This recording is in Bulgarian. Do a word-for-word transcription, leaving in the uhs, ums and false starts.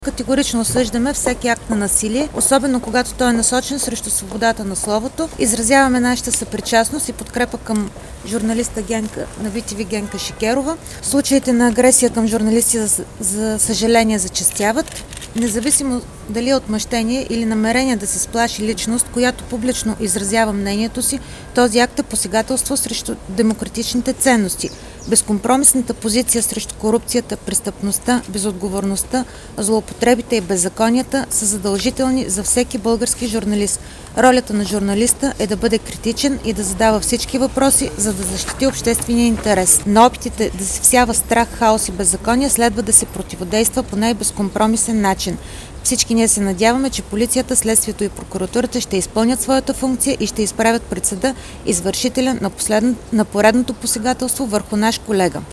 Категорично осъждаме всеки акт на насилие, особено когато той е насочен срещу свободата на словото. Изразяваме нашата съпричастност и подкрепа към журналиста Генка, на ви ти ви Генка Шикерова. Случаите на агресия към журналисти за, за съжаление зачестяват. Независимо дали е отмъщение или намерение да се сплаши личност, която публично изразява мнението си, този акт е посегателство срещу демократичните ценности. Безкомпромисната позиция срещу корупцията, престъпността, безотговорността, злоупотребите и беззаконията са задължителни за всеки български журналист. Ролята на журналиста е да бъде критичен и да задава всички въпроси, за да защити обществения интерес. На опитите да се всява страх, хаос и беззаконие следва да се противодейства по най-безкомпромисен начин. Всички ние се надяваме, че полицията, следствието и прокуратурата ще изпълнят своята функция и ще изправят пред съда извършителя на, последно, на поредното посегателство върху наш колега.